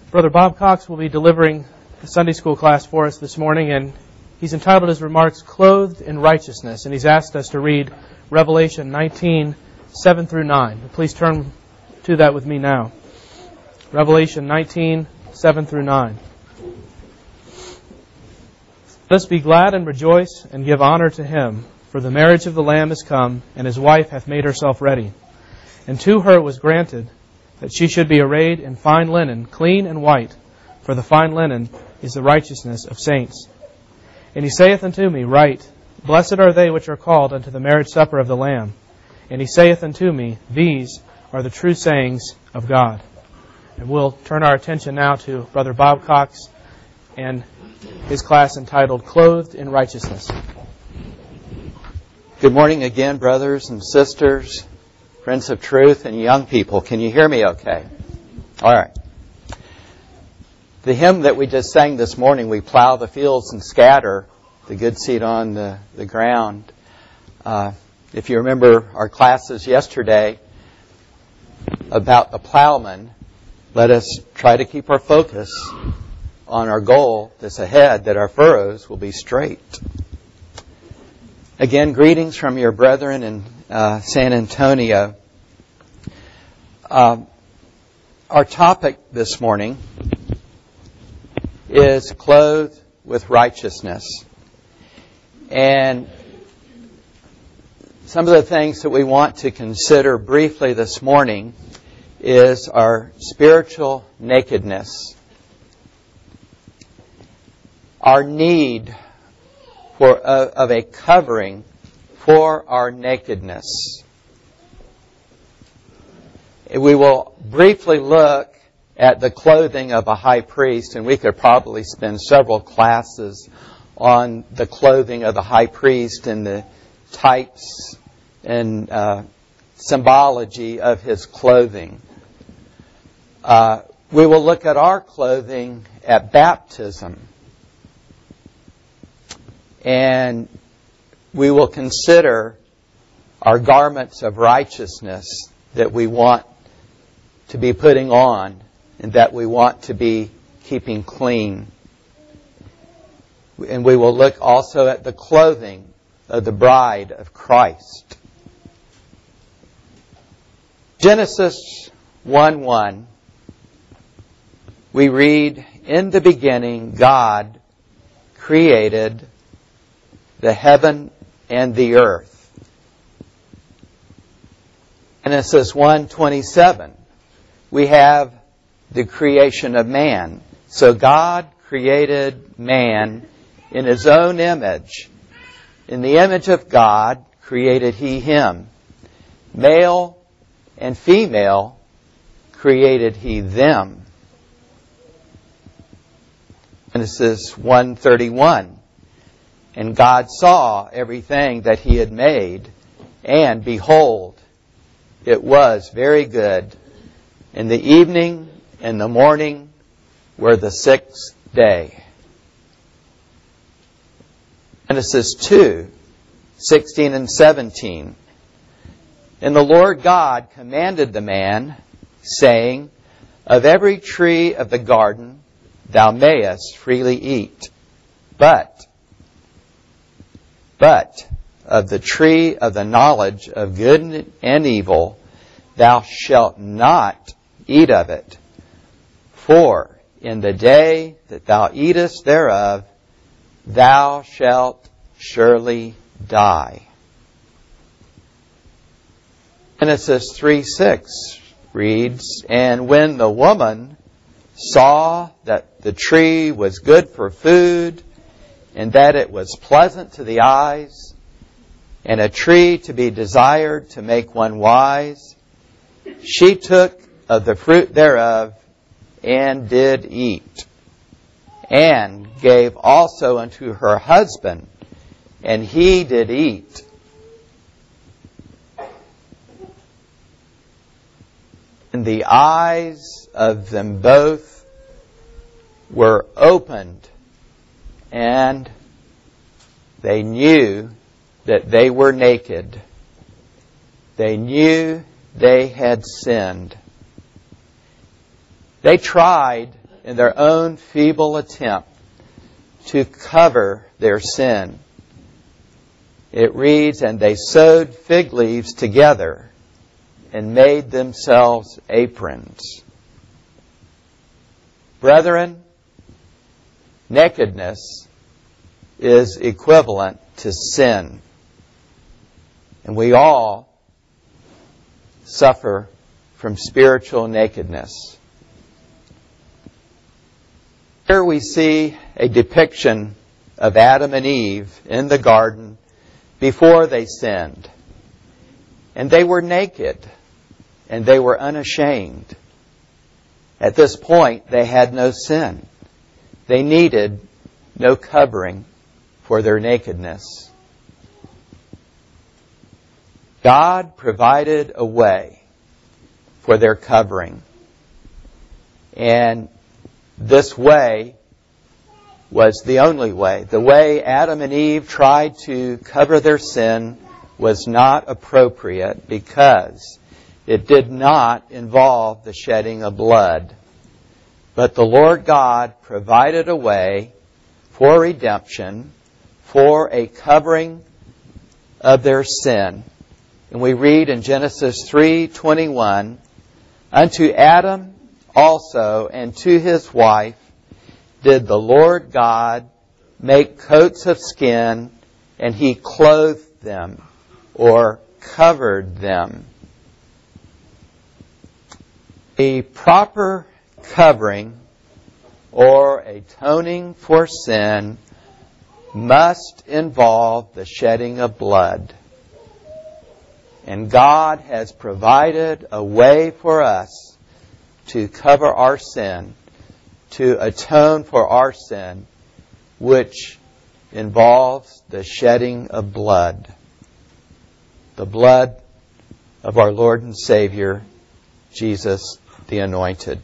Brother Bob Cox will be delivering the Sunday school class for us this morning, and he's entitled his remarks, Clothed in Righteousness, and he's asked us to read Revelation 19, 7 through 9. Please turn to that with me now. Revelation 19, 7 through 9. Let us be glad and rejoice and give honor to him, for the marriage of the Lamb is come, and his wife hath made herself ready. And to her was granted that she should be arrayed in fine linen, clean and white, for the fine linen is the righteousness of saints. And he saith unto me, Write, Blessed are they which are called unto the marriage supper of the Lamb. And he saith unto me, These are the true sayings of God. And we'll turn our attention now to Brother Bob Cox and his class entitled, Clothed in Righteousness. Good morning again, brothers and sisters, friends of truth, and young people. Can you hear me okay? All right. The hymn that we just sang this morning, We Plow the Fields and Scatter the Good Seed on the Ground. If you remember our classes yesterday about the plowman, let us try to keep our focus on our goal that's ahead, that our furrows will be straight. Again, greetings from your brethren in San Antonio. Our topic this morning is clothed with righteousness. And some of the things that we want to consider briefly this morning is our spiritual nakedness, our need of a covering for our nakedness. We will briefly look at the clothing of a high priest, and we could probably spend several classes on the clothing of the high priest and the types and symbology of his clothing. We will look at our clothing at baptism. And we will consider our garments of righteousness that we want to be putting on and that we want to be keeping clean. And we will look also at the clothing of the bride of Christ. Genesis 1:1, we read, In the beginning God created the heaven and the earth. Genesis 1:27, we have the creation of man. So God created man in His own image. In the image of God created He him. Male and female created He them. Genesis 1:31, And God saw everything that He had made, and behold, it was very good. And the evening and the morning were the sixth day. Genesis 2:16 and 17. And the Lord God commanded the man, saying, Of every tree of the garden thou mayest freely eat, but of the tree of the knowledge of good and evil thou shalt not eat of it. For in the day that thou eatest thereof, thou shalt surely die. Genesis 3:6 reads, And when the woman saw that the tree was good for food, and that it was pleasant to the eyes, and a tree to be desired to make one wise, she took of the fruit thereof, and did eat, and gave also unto her husband, and he did eat. And the eyes of them both were opened, and they knew that they were naked. They knew they had sinned. They tried in their own feeble attempt to cover their sin. It reads, and they sewed fig leaves together and made themselves aprons. Brethren, nakedness is equivalent to sin. And we all suffer from spiritual nakedness. Here we see a depiction of Adam and Eve in the garden before they sinned. And they were naked, and they were unashamed. At this point, they had no sin. They needed no covering for their nakedness. God provided a way for their covering. And this way was the only way. The way Adam and Eve tried to cover their sin was not appropriate because it did not involve the shedding of blood. But the Lord God provided a way for redemption, for a covering of their sin. And we read in Genesis 3:21, unto Adam also and to his wife did the Lord God make coats of skin, and he clothed them or covered them. A proper covering or atoning for sin must involve the shedding of blood. And God has provided a way for us to cover our sin, to atone for our sin, which involves the shedding of blood. The blood of our Lord and Savior, Jesus the Anointed.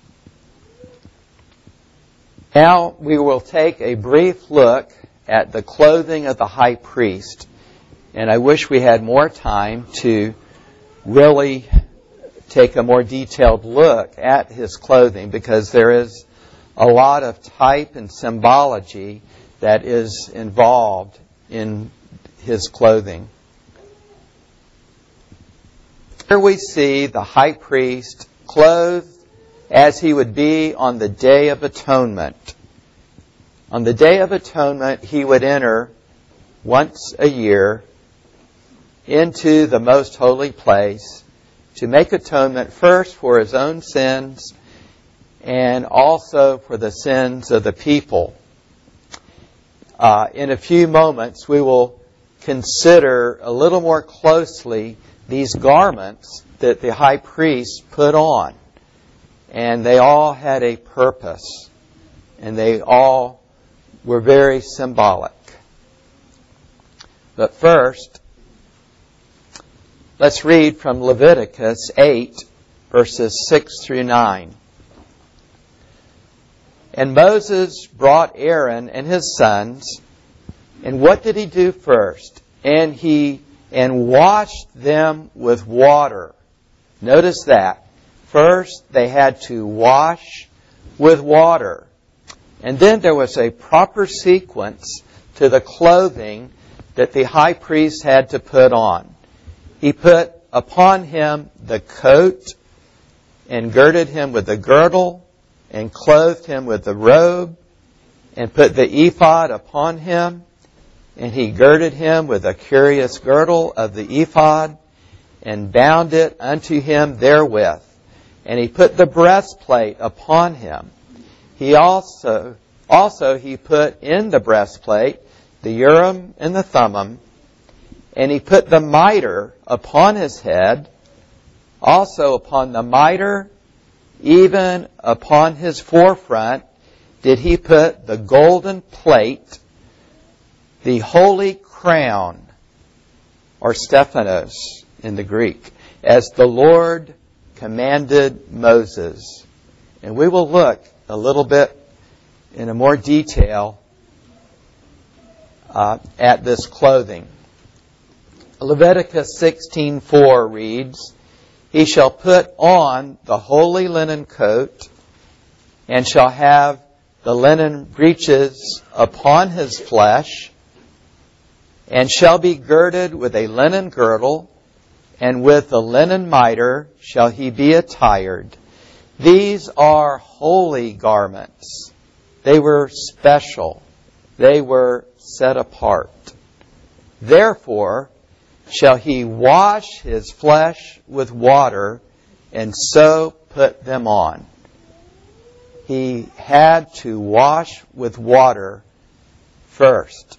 Now we will take a brief look at the clothing of the high priest. And I wish we had more time to really take a more detailed look at his clothing, because there is a lot of type and symbology that is involved in his clothing. Here we see the high priest clothed as he would be on the Day of Atonement. On the Day of Atonement, he would enter once a year into the most holy place to make atonement first for his own sins and also for the sins of the people. In a few moments, we will consider a little more closely these garments that the high priest put on. And they all had a purpose, and they all were very symbolic. But first, let's read from Leviticus 8, verses 6 through 9. And Moses brought Aaron and his sons, and what did he do first? And washed them with water. Notice that. First, they had to wash with water. And then there was a proper sequence to the clothing that the high priest had to put on. He put upon him the coat, and girded him with the girdle, and clothed him with the robe, and put the ephod upon him, and he girded him with a curious girdle of the ephod, and bound it unto him therewith. And he put the breastplate upon him. He also he put in the breastplate the Urim and the Thummim, and he put the mitre upon his head. Also upon the mitre, even upon his forefront, did he put the golden plate, the holy crown, or Stephanos in the Greek, as the Lord commanded Moses. And we will look a little bit in a more detail at this clothing. Leviticus 16:4 reads, he shall put on the holy linen coat, and shall have the linen breeches upon his flesh, and shall be girded with a linen girdle, and with the linen mitre shall he be attired. These are holy garments. They were special. They were set apart. Therefore shall he wash his flesh with water, and so put them on. He had to wash with water first.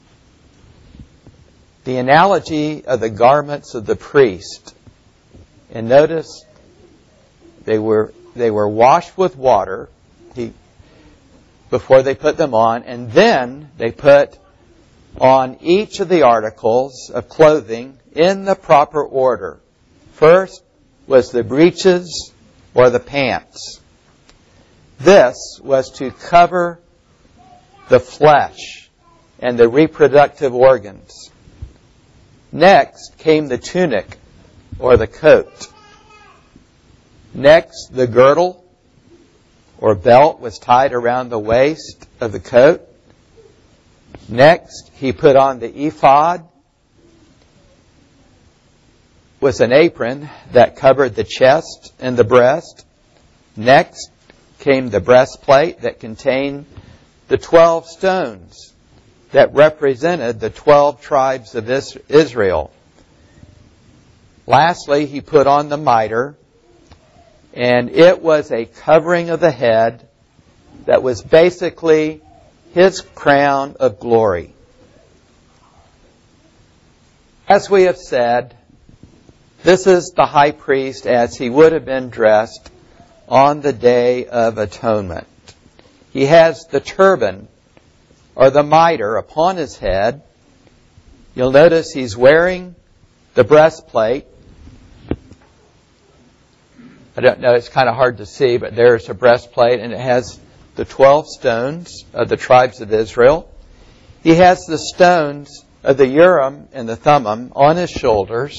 The analogy of the garments of the priest, and notice they were washed with water before they put them on, and then they put on each of the articles of clothing in the proper order. First was the breeches or the pants. This was to cover the flesh and the reproductive organs. Next came the tunic or the coat. Next, the girdle or belt was tied around the waist of the coat. Next, he put on the ephod, was an apron that covered the chest and the breast. Next came the breastplate that contained the 12 stones that represented the 12 tribes of Israel. Lastly, he put on the mitre, and it was a covering of the head that was basically his crown of glory. As we have said, this is the high priest as he would have been dressed on the Day of Atonement. He has the turban or the mitre upon his head. You'll notice he's wearing the breastplate. I don't know, it's kind of hard to see, but there's a breastplate, and it has the 12 stones of the tribes of Israel. He has the stones of the Urim and the Thummim on his shoulders,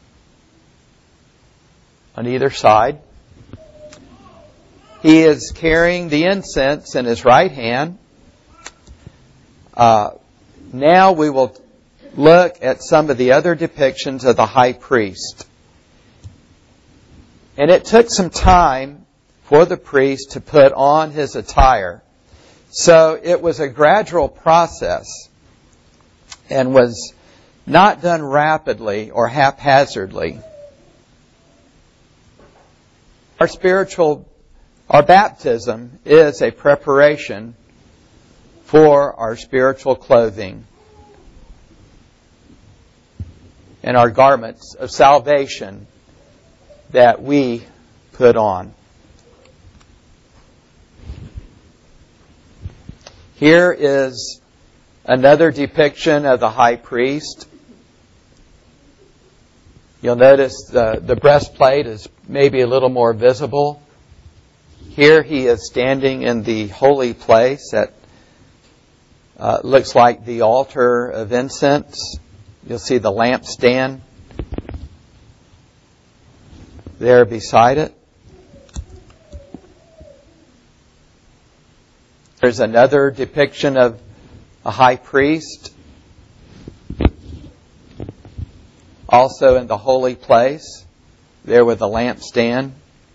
on either side. He is carrying the incense in his right hand. Now we will look at some of the other depictions of the high priest. And it took some time for the priest to put on his attire. So it was a gradual process and was not done rapidly or haphazardly. Our baptism is a preparation for our spiritual clothing and our garments of salvation that we put on. Here is another depiction of the high priest. You'll notice the breastplate is maybe a little more visible. Here he is standing in the holy place that looks like the altar of incense. You'll see the lampstand there beside it. There's another depiction of a high priest, also in the holy place, there with the lampstand.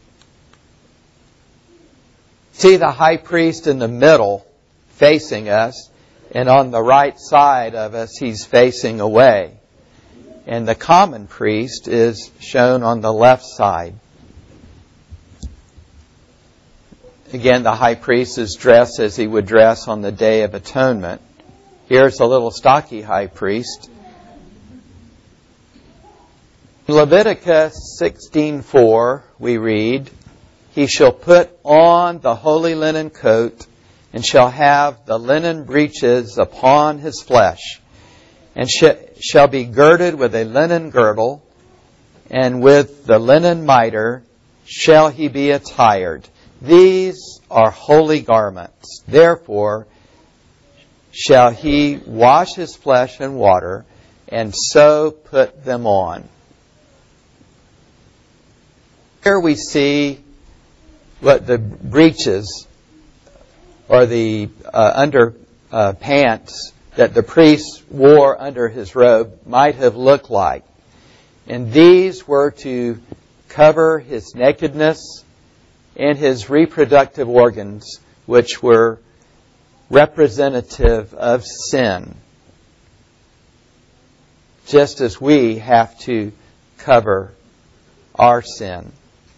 See the high priest in the middle facing us, and on the right side of us he's facing away. And the common priest is shown on the left side. Again, the high priest is dressed as he would dress on the Day of Atonement. Here's a little stocky high priest. In Leviticus 16:4, we read, "He shall put on the holy linen coat, and shall have the linen breeches upon his flesh, and shall be girded with a linen girdle, and with the linen mitre shall he be attired. These are holy garments. Therefore shall he wash his flesh in water, and so put them on." Here we see what the breeches or the underpants that the priest wore under his robe might have looked like. And these were to cover his nakedness and his reproductive organs, which were representative of sin, just as we have to cover our sin.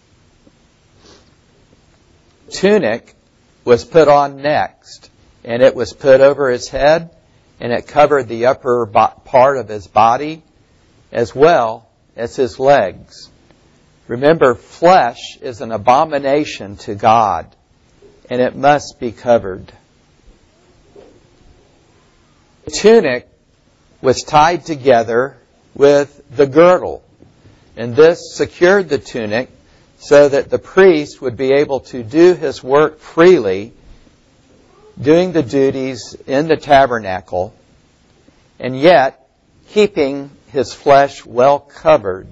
Tunic was put on next, and it was put over his head, and it covered the upper part of his body as well as his legs. Remember, flesh is an abomination to God, and it must be covered. The tunic was tied together with the girdle, and this secured the tunic so that the priest would be able to do his work freely, doing the duties in the tabernacle, and yet keeping his flesh well covered.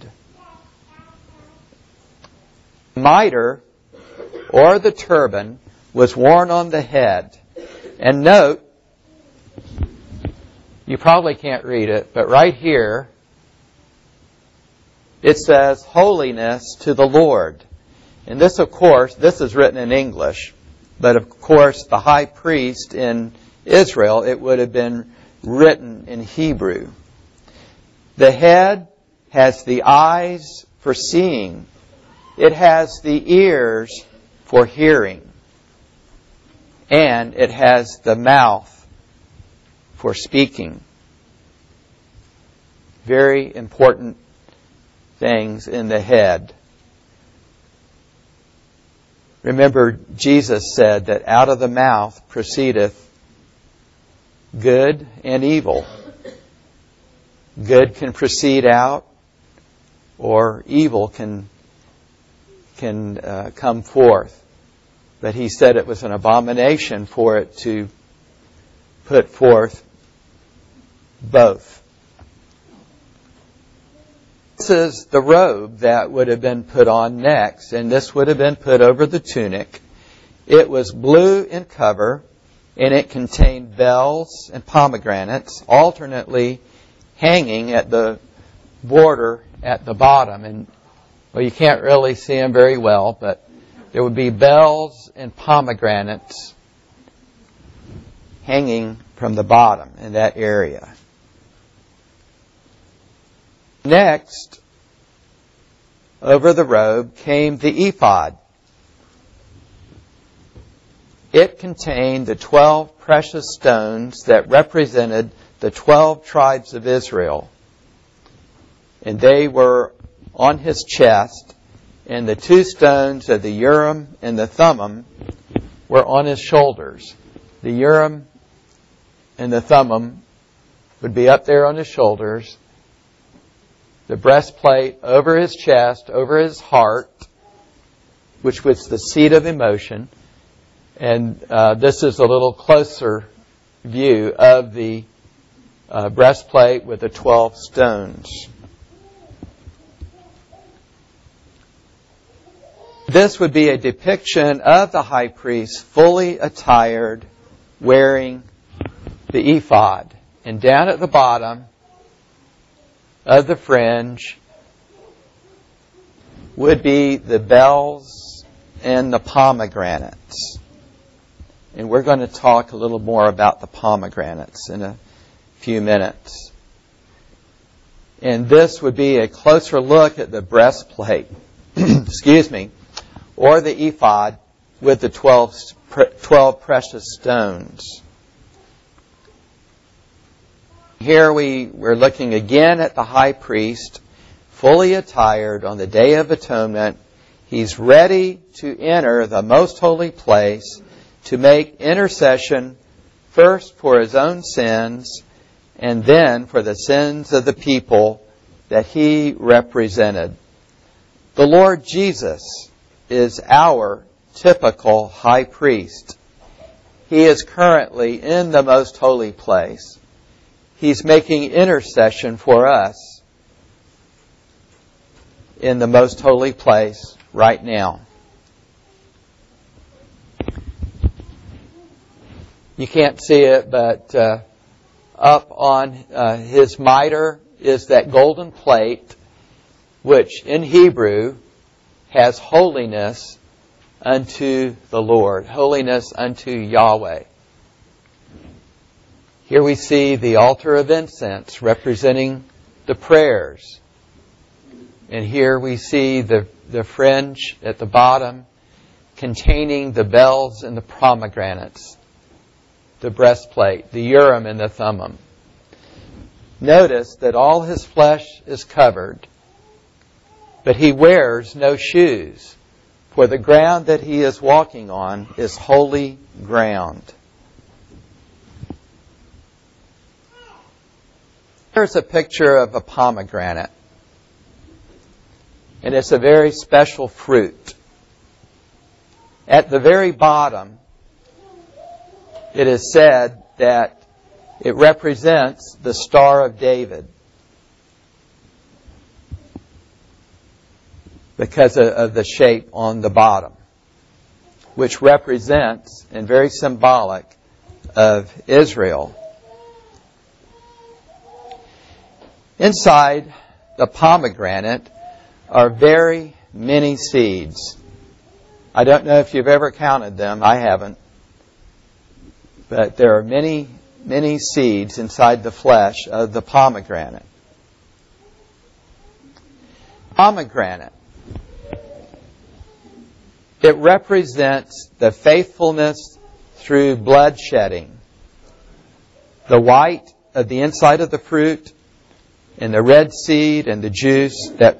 The mitre, or the turban, was worn on the head. And note, you probably can't read it, but right here, it says, "Holiness to the Lord." And this, of course, this is written in English. But of course, the high priest in Israel, it would have been written in Hebrew. The head has the eyes for seeing. It has the ears for hearing. And it has the mouth for speaking. Very important things in the head. Remember, Jesus said that out of the mouth proceedeth good and evil. Good can proceed out, or evil can come forth. But he said it was an abomination for it to put forth both. This is the robe that would have been put on next, and this would have been put over the tunic. It was blue in cover, and it contained bells and pomegranates alternately hanging at the border at the bottom. And well, you can't really see them very well, but there would be bells and pomegranates hanging from the bottom in that area. Next, over the robe came the ephod. It contained the 12 precious stones that represented the 12 tribes of Israel. And they were on his chest, and the 2 stones of the Urim and the Thummim were on his shoulders. The Urim and the Thummim would be up there on his shoulders. The breastplate over his chest, over his heart, which was the seat of emotion. And this is a little closer view of the breastplate with the 12 stones. This would be a depiction of the high priest fully attired, wearing the ephod. And down at the bottom of the fringe would be the bells and the pomegranates. And we're going to talk a little more about the pomegranates in a few minutes. And this would be a closer look at the breastplate, or the ephod with the 12 precious stones. Here we're looking again at the high priest, fully attired on the Day of Atonement. He's ready to enter the most holy place to make intercession first for his own sins and then for the sins of the people that he represented. The Lord Jesus is our typical high priest. He is currently in the most holy place. He's making intercession for us in the most holy place right now. You can't see it, but up on his mitre is that golden plate, which in Hebrew has holiness unto the Lord, holiness unto Yahweh. Here we see the altar of incense representing the prayers. And here we see the fringe at the bottom containing the bells and the pomegranates, the breastplate, the Urim and the Thummim. Notice that all his flesh is covered, but he wears no shoes, for the ground that he is walking on is holy ground. Here's a picture of a pomegranate. And it's a very special fruit. At the very bottom, it is said that it represents the Star of David, because of the shape on the bottom, which represents and very symbolic of Israel. Inside the pomegranate are very many seeds. I don't know if you've ever counted them. I haven't. But there are many, many seeds inside the flesh of the pomegranate. Pomegranate. It represents the faithfulness through bloodshedding. The white of the inside of the fruit and the red seed and the juice that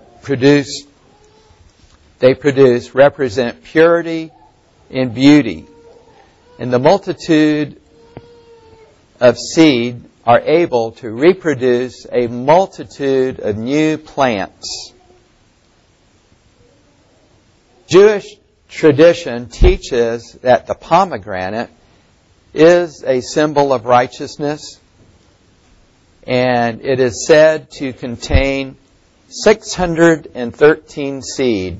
they produce represent purity and beauty. And the multitude of seed are able to reproduce a multitude of new plants. Jewish tradition teaches that the pomegranate is a symbol of righteousness, and it is said to contain 613 seed.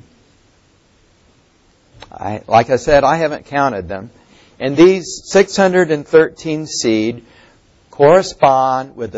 Like I said, I haven't counted them. And these 613 seed correspond with the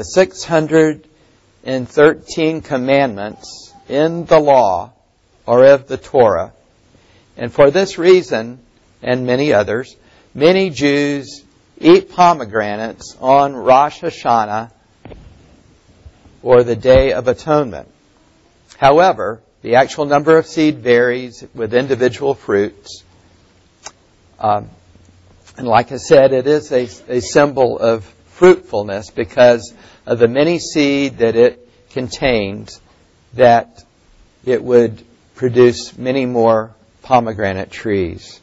613 commandments in the law or of the Torah. And for this reason, and many others, many Jews eat pomegranates on Rosh Hashanah, or the Day of Atonement. However, the actual number of seed varies with individual fruits. And like I said, it is a symbol of fruitfulness because of the many seed that it contains, that it would produce many more pomegranate trees.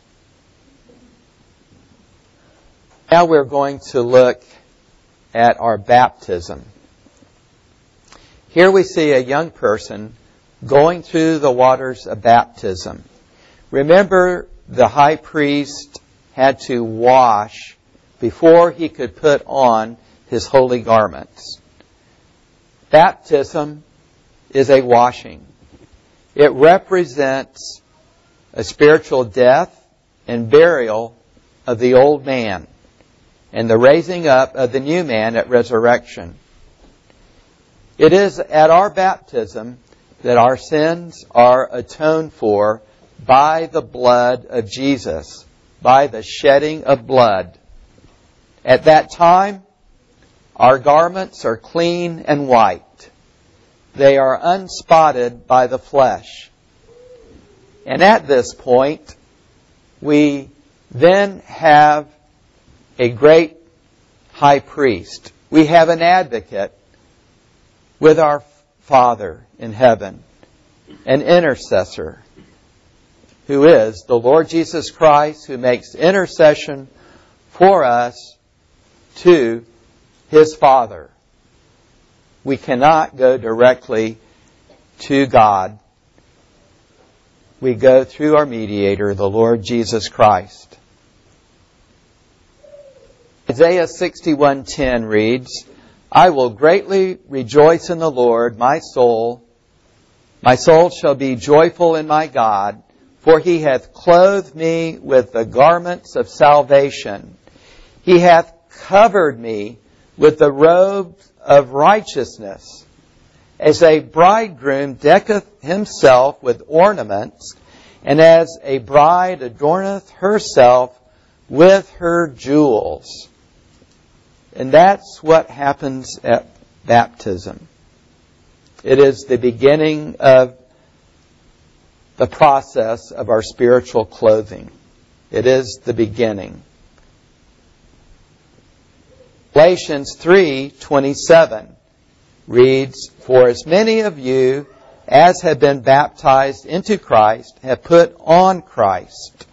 Now we're going to look at our baptism. Here we see a young person going through the waters of baptism. Remember, the high priest had to wash before he could put on his holy garments. Baptism is a washing. It represents a spiritual death and burial of the old man and the raising up of the new man at resurrection. It is at our baptism that our sins are atoned for by the blood of Jesus, by the shedding of blood. At that time, our garments are clean and white. They are unspotted by the flesh. And at this point, we then have a great high priest. We have an advocate with our Father in heaven, an intercessor, who is the Lord Jesus Christ, who makes intercession for us to His Father. We cannot go directly to God. We go through our mediator, the Lord Jesus Christ. Isaiah 61:10 reads, I will greatly rejoice in the Lord, my soul shall be joyful in my God, for He hath clothed me with the garments of salvation. He hath covered me with the robe of righteousness, as a bridegroom decketh himself with ornaments, and as a bride adorneth herself with her jewels. And that's what happens at baptism. It is the beginning of the process of our spiritual clothing. It is the beginning. Galatians 3:27 reads, "For as many of you as have been baptized into Christ have put on Christ."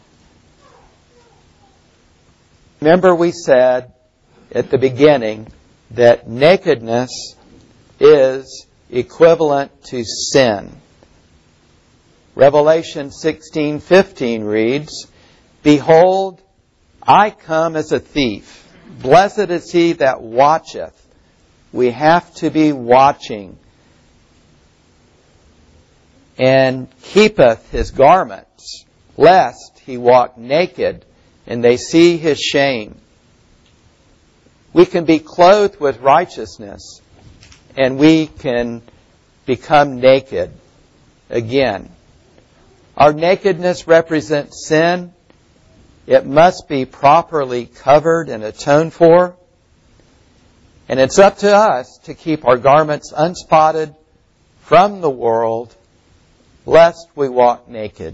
Remember we said at the beginning that nakedness is equivalent to sin. Revelation 16:15 reads, "Behold, I come as a thief. Blessed is he that watcheth." We have to be watching. "And keepeth his garments, lest he walk naked, and they see his shame." We can be clothed with righteousness, and we can become naked again. Our nakedness represents sin. It must be properly covered and atoned for. And it's up to us to keep our garments unspotted from the world, lest we walk naked.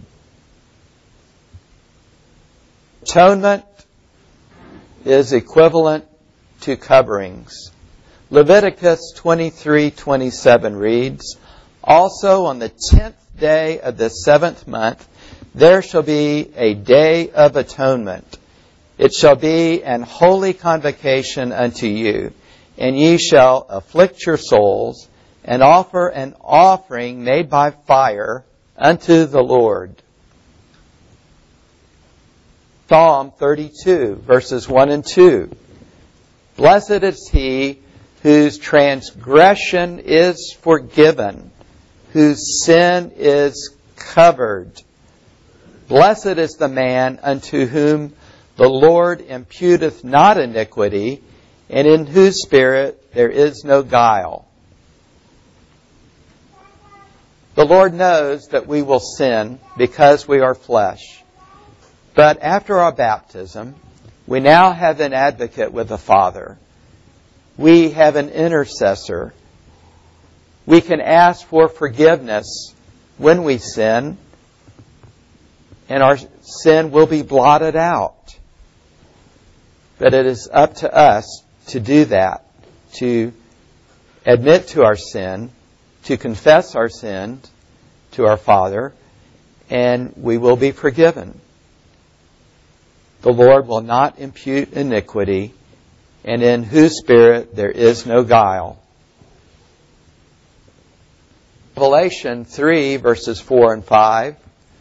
Atonement is equivalent to coverings. Leviticus 23:27 reads, "Also on the 10th day of the 7th month, there shall be a day of atonement. It shall be an holy convocation unto you, and ye shall afflict your souls, and offer an offering made by fire unto the Lord." Psalm 32, verses 1 and 2. "Blessed is he whose transgression is forgiven, whose sin is covered. Blessed is the man unto whom the Lord imputeth not iniquity, and in whose spirit there is no guile." The Lord knows that we will sin because we are flesh. But after our baptism, we now have an advocate with the Father. We have an intercessor. We can ask for forgiveness when we sin, and our sin will be blotted out. But it is up to us to do that, to admit to our sin, to confess our sin to our Father, and we will be forgiven. The Lord will not impute iniquity, and in whose spirit there is no guile. Revelation 3, verses 4 and 5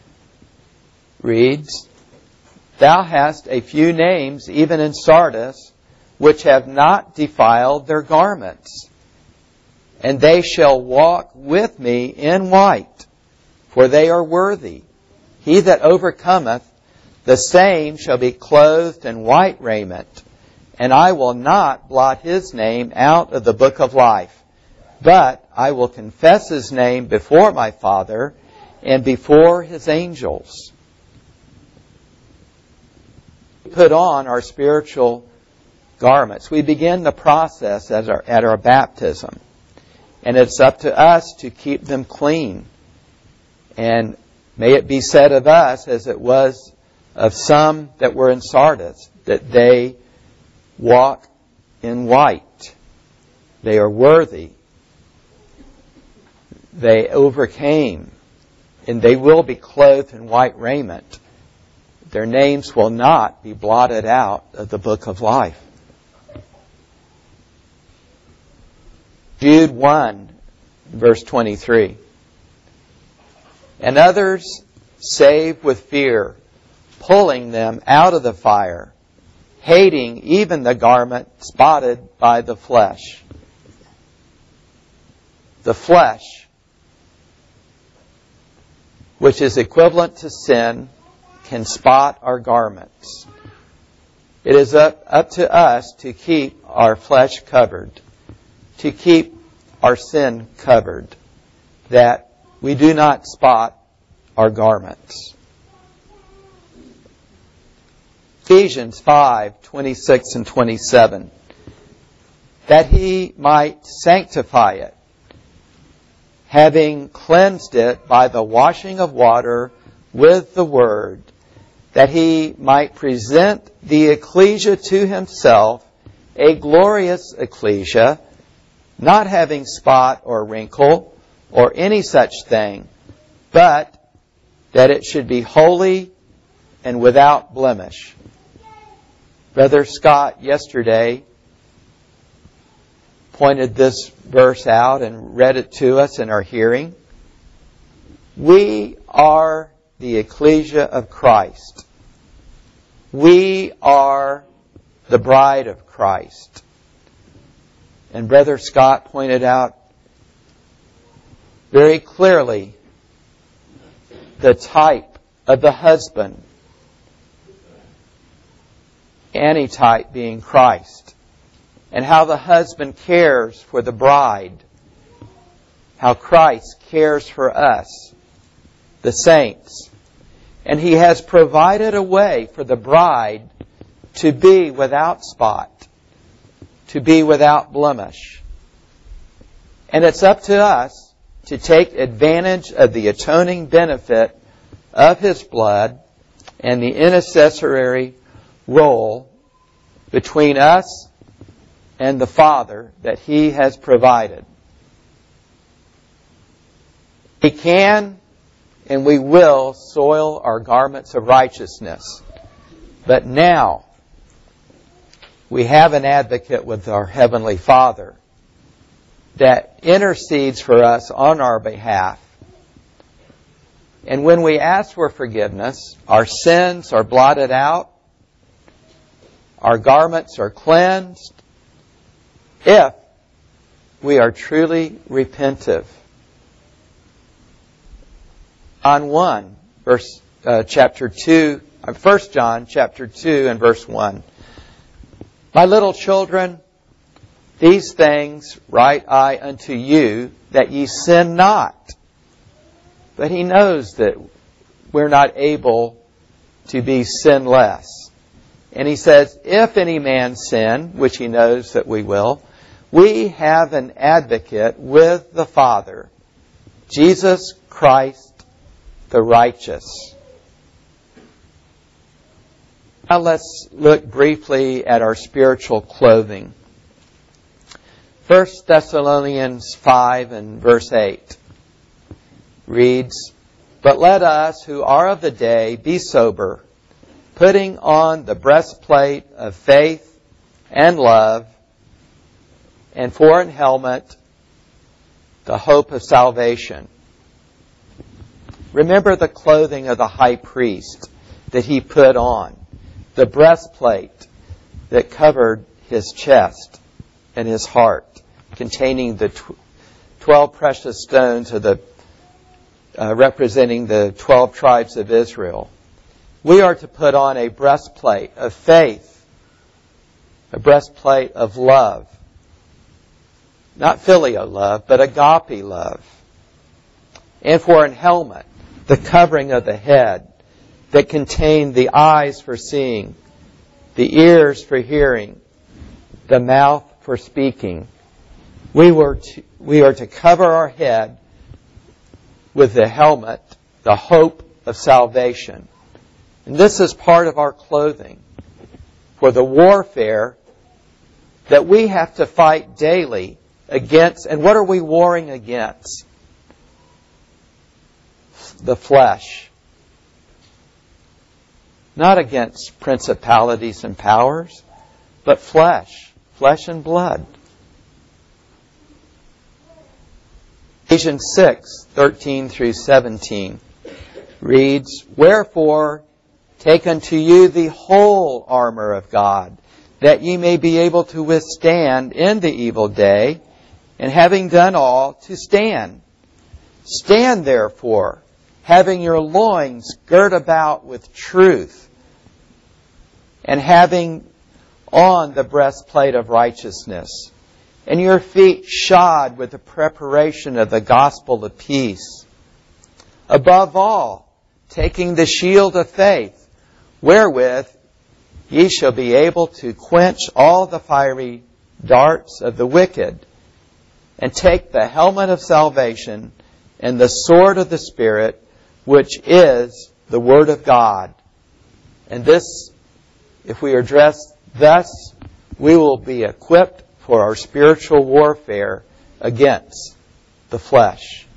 reads, "Thou hast a few names, even in Sardis, which have not defiled their garments. And they shall walk with me in white, for they are worthy. He that overcometh, the same shall be clothed in white raiment. And I will not blot his name out of the book of life, but I will confess his name before my Father and before his angels." We put on our spiritual garments. We begin the process at our baptism. And it's up to us to keep them clean. And may it be said of us, as it was of some that were in Sardis, that they walk in white. They are worthy. They overcame. And they will be clothed in white raiment. Their names will not be blotted out of the book of life. Jude 1, verse 23. "And others save with fear, pulling them out of the fire, hating even the garment spotted by the flesh." The flesh, which is equivalent to sin, can spot our garments. It is up to us to keep our flesh covered, to keep our sin covered, that we do not spot our garments. Ephesians 5:26 and 27. That He might sanctify it, having cleansed it by the washing of water with the Word, that He might present the ecclesia to Himself, a glorious ecclesia, not having spot or wrinkle or any such thing, but that it should be holy and without blemish. Brother Scott yesterday pointed this verse out and read it to us in our hearing. We are the ecclesia of Christ. We are the bride of Christ. And Brother Scott pointed out very clearly the type of the husband, antitype being Christ, and how the husband cares for the bride, how Christ cares for us, the saints. And He has provided a way for the bride to be without spot, to be without blemish. And it's up to us to take advantage of the atoning benefit of His blood and the intercessory role between us and the Father that He has provided. We can and we will soil our garments of righteousness. But now we have an advocate with our Heavenly Father that intercedes for us on our behalf. And when we ask for forgiveness, our sins are blotted out, our garments are cleansed, if we are truly repentive. John 1, chapter 2, 1 John chapter 2 and verse 1. My little children, these things write I unto you, that ye sin not. But He knows that we're not able to be sinless. And He says, if any man sin, which He knows that we will, we have an advocate with the Father, Jesus Christ the righteous. Now let's look briefly at our spiritual clothing. 1 Thessalonians 5 and verse 8 reads, But let us who are of the day be sober, putting on the breastplate of faith and love, and for an helmet, the hope of salvation. Remember the clothing of the high priest that he put on, the breastplate that covered his chest and his heart, containing the 12 precious stones of the representing the 12 tribes of Israel. We are to put on a breastplate of faith, a breastplate of love. Not filial love, but agape love. And for an helmet, the covering of the head that contained the eyes for seeing, the ears for hearing, the mouth for speaking. We are to cover our head with the helmet, the hope of salvation. And this is part of our clothing for the warfare that we have to fight daily against. And what are we warring against? The flesh. Not against principalities and powers, but flesh and blood. Ephesians 6:13 through 17 reads, Wherefore take unto you the whole armor of God, that ye may be able to withstand in the evil day, and having done all, to stand. Stand therefore, having your loins girt about with truth, and having on the breastplate of righteousness, and your feet shod with the preparation of the gospel of peace. Above all, taking the shield of faith, wherewith ye shall be able to quench all the fiery darts of the wicked, and take the helmet of salvation and the sword of the Spirit, which is the Word of God. And this, if we are dressed thus, we will be equipped for our spiritual warfare against the flesh.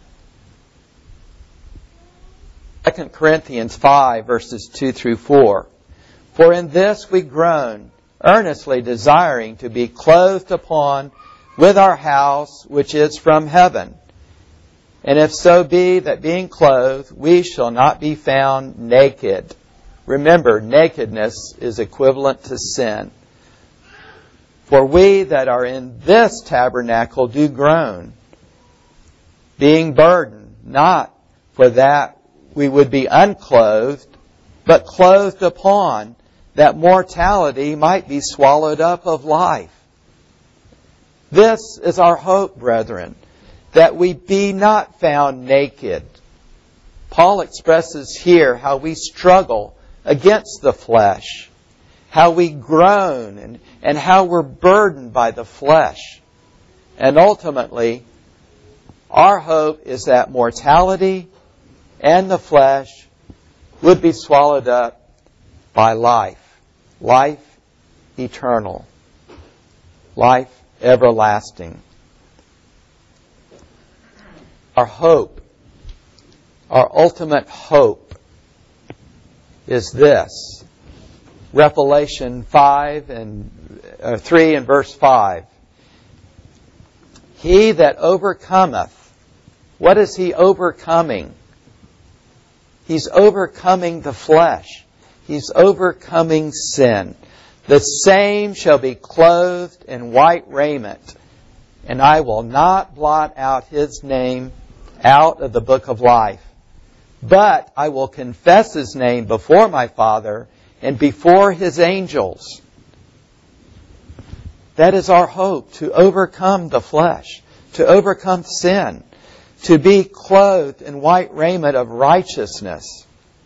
2 Corinthians 5, verses 2 through 4. For in this we groan, earnestly desiring to be clothed upon with our house which is from heaven. And if so be that being clothed, we shall not be found naked. Remember, nakedness is equivalent to sin. For we that are in this tabernacle do groan, being burdened, not for that we would be unclothed, but clothed upon, that mortality might be swallowed up of life. This is our hope, brethren, that we be not found naked. Paul expresses here how we struggle against the flesh, how we groan, and how we're burdened by the flesh. And ultimately, our hope is that mortality and the flesh would be swallowed up by life. Life eternal. Life everlasting. Our hope, our ultimate hope, is this. Revelation 3 and verse 5. He that overcometh, what is he overcoming? He's overcoming the flesh. He's overcoming sin. The same shall be clothed in white raiment, and I will not blot out his name out of the book of life. But I will confess his name before my Father and before his angels. That is our hope, to overcome the flesh, to overcome sin, to be clothed in white raiment of righteousness,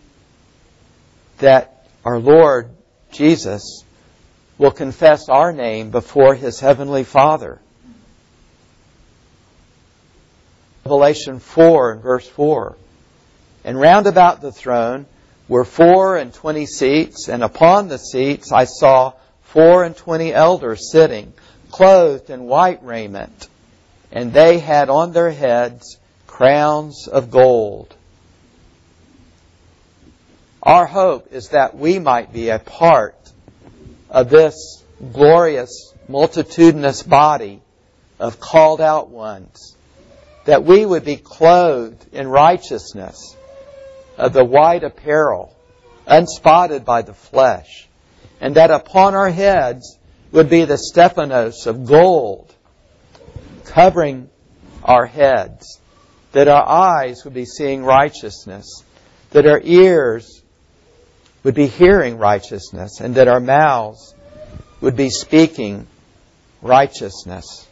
that our Lord Jesus will confess our name before his heavenly Father. Revelation 4 and verse 4. And round about the throne were 24 seats, and upon the seats I saw 24 elders sitting, clothed in white raiment, and they had on their heads crowns of gold. Our hope is that we might be a part of this glorious, multitudinous body of called out ones, that we would be clothed in righteousness of the white apparel, unspotted by the flesh, and that upon our heads would be the Stephanos of gold, covering our heads, that our eyes would be seeing righteousness, that our ears would be hearing righteousness, and that our mouths would be speaking righteousness.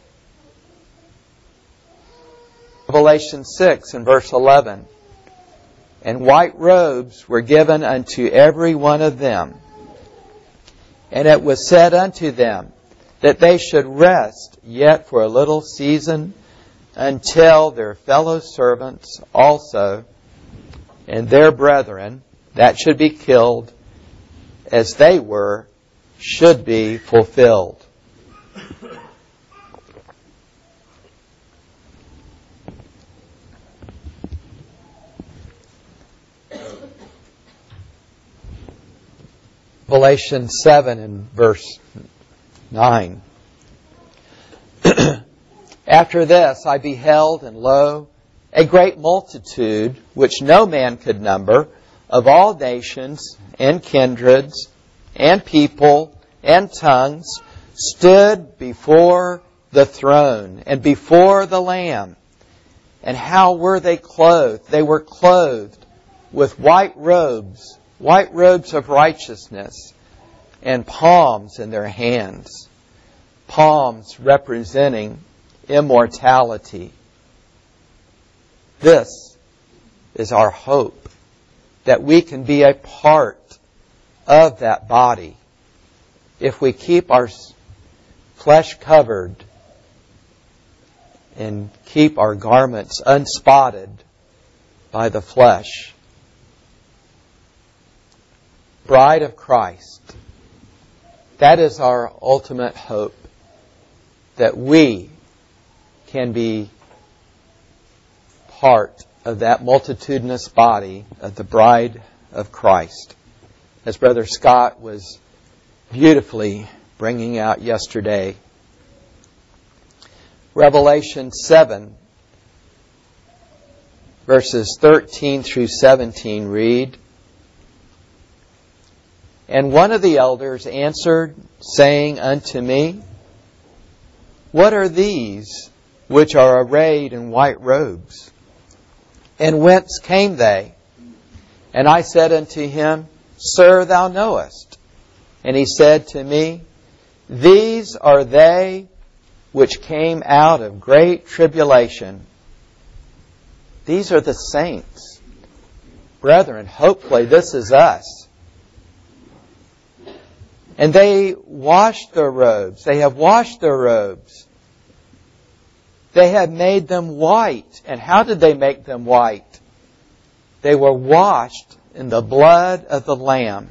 Revelation 6 and verse 11. And white robes were given unto every one of them. And it was said unto them that they should rest yet for a little season, until their fellow servants also and their brethren that should be killed as they were should be fulfilled. Revelation 7 and verse 9. After this I beheld, and lo, a great multitude, which no man could number, of all nations and kindreds and people and tongues, stood before the throne and before the Lamb. And how were they clothed? They were clothed with white robes of righteousness, and palms in their hands. Palms representing immortality. This is our hope, that we can be a part of that body if we keep our flesh covered and keep our garments unspotted by the flesh. Bride of Christ. That is our ultimate hope, that we can be part of that multitudinous body of the bride of Christ. As Brother Scott was beautifully bringing out yesterday, Revelation 7, verses 13 through 17 read, "And one of the elders answered, saying unto me, What are these which are arrayed in white robes? And whence came they? And I said unto him, Sir, thou knowest. And he said to me, These are they which came out of great tribulation." These are the saints. Brethren, hopefully this is us. And they washed their robes. They have washed their robes. They have made them white. And how did they make them white? They were washed in the blood of the Lamb.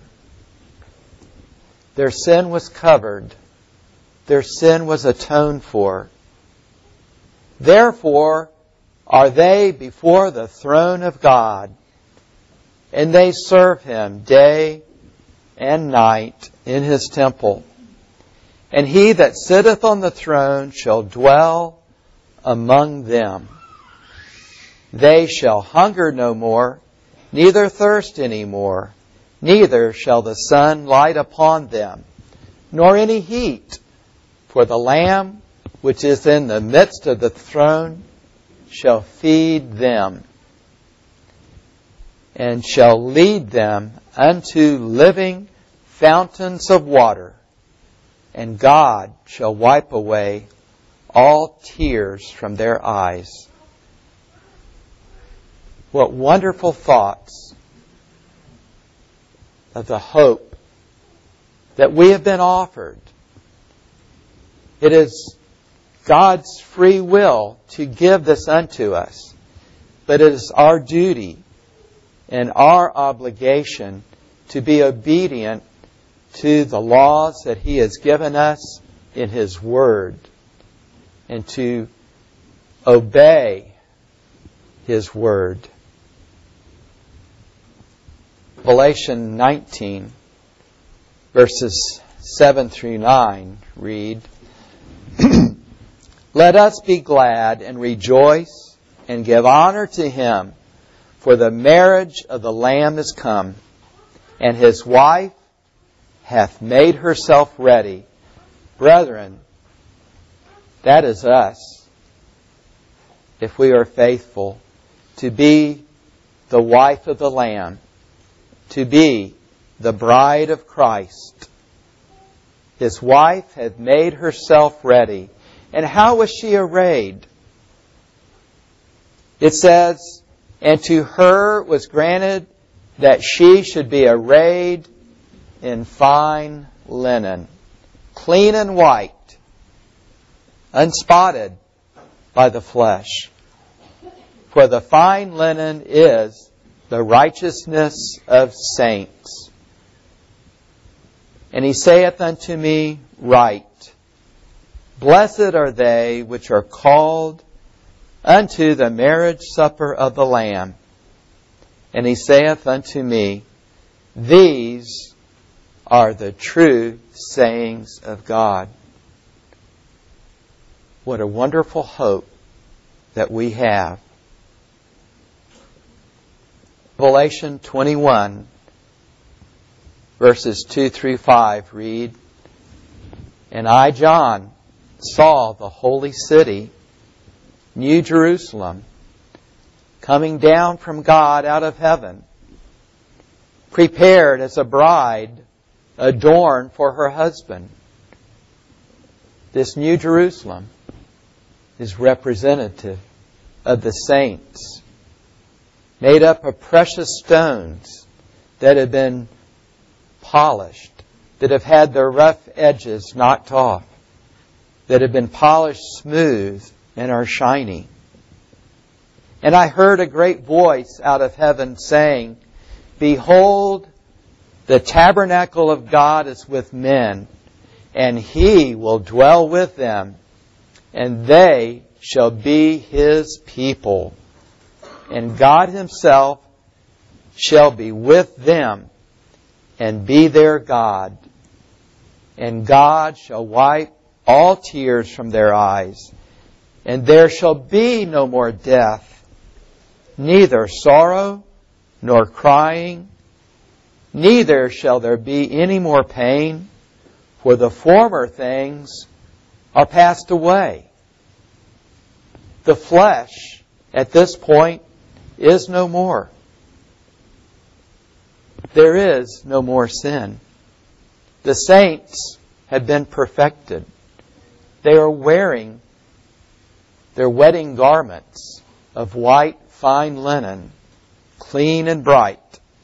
Their sin was covered. Their sin was atoned for. Therefore are they before the throne of God, and they serve Him day and night in His temple. And He that sitteth on the throne shall dwell among them. They shall hunger no more, neither thirst any more, neither shall the sun light upon them, nor any heat. For the Lamb which is in the midst of the throne shall feed them, and shall lead them unto living fountains of water, and God shall wipe away all tears from their eyes. What wonderful thoughts of the hope that we have been offered. It is God's free will to give this unto us, but it is our duty and our obligation to be obedient to the laws that He has given us in His Word, and to obey His Word. Revelation 19, verses 7 through 9 read, "Let us be glad and rejoice and give honor to Him, for the marriage of the Lamb is come, and His wife hath made herself ready." Brethren, that is us, if we are faithful, to be the wife of the Lamb, to be the bride of Christ. His wife hath made herself ready. And how was she arrayed? It says, "And to her was granted that she should be arrayed in fine linen, clean and white, unspotted by the flesh. For the fine linen is the righteousness of saints. And He saith unto me, Write, Blessed are they which are called unto the marriage supper of the Lamb. And He saith unto me, These are the true sayings of God." What a wonderful hope that we have. Revelation 21, verses 2 through 5 read, "And I, John, saw the holy city, New Jerusalem, coming down from God out of heaven, prepared as a bride adorned for her husband. This New Jerusalem is representative of the saints, made up of precious stones that have been polished, that have had their rough edges knocked off, that have been polished smooth and are shiny. And I heard a great voice out of heaven saying, "Behold, the tabernacle of God is with men, and He will dwell with them, and they shall be His people. And God Himself shall be with them, and be their God. And God shall wipe all tears from their eyes, and there shall be no more death, neither sorrow nor crying, neither shall there be any more pain, for the former things are passed away." The flesh at this point is no more. There is no more sin. The saints have been perfected. They are wearing their wedding garments of white fine linen, clean and bright.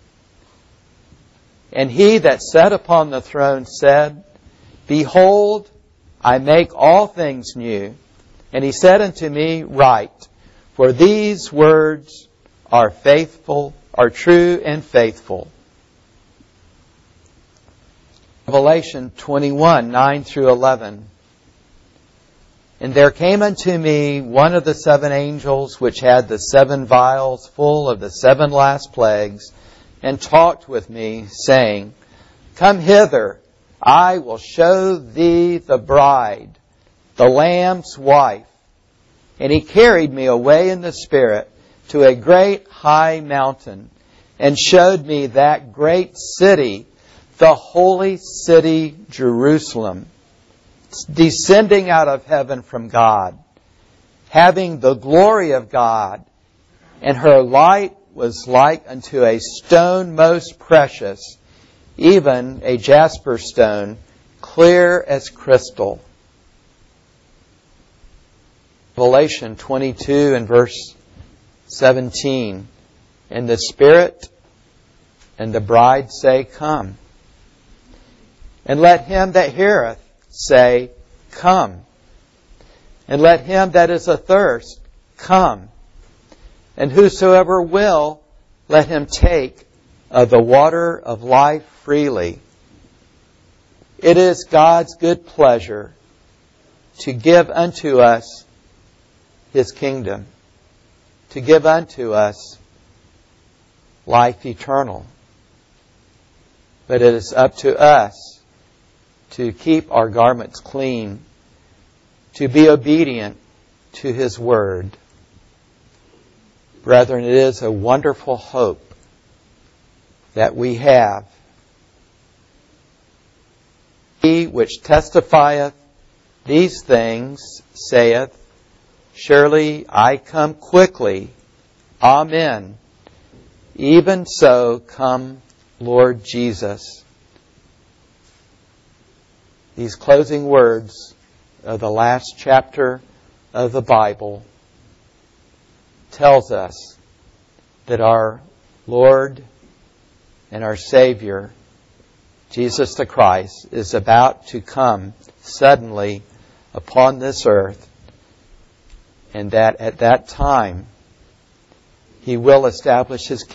And He that sat upon the throne said, "Behold, I make all things new." And He said unto me, "Write, for these words are faithful, are true and faithful." Revelation 21, 9 through 11. "And there came unto me one of the seven angels which had the seven vials full of the seven last plagues, and talked with me, saying, Come hither, I will show thee the bride, the Lamb's wife. And he carried me away in the Spirit to a great high mountain, and showed me that great city, the holy city Jerusalem, descending out of heaven from God, having the glory of God, and her light was like unto a stone most precious, even a jasper stone, clear as crystal." Revelation 22 and verse 17. "And the Spirit and the bride say, Come. And let him that heareth say, Come. And let him that is athirst come. And whosoever will, let him take of the water of life freely." It is God's good pleasure to give unto us His kingdom, to give unto us life eternal. But it is up to us to keep our garments clean, to be obedient to His Word. Brethren, it is a wonderful hope that we have. He which testifieth these things saith, Surely I come quickly. Amen. Even so come, Lord Jesus. These closing words of the last chapter of the Bible tells us that our Lord and our Savior, Jesus the Christ, is about to come suddenly upon this earth, and that at that time He will establish His kingdom.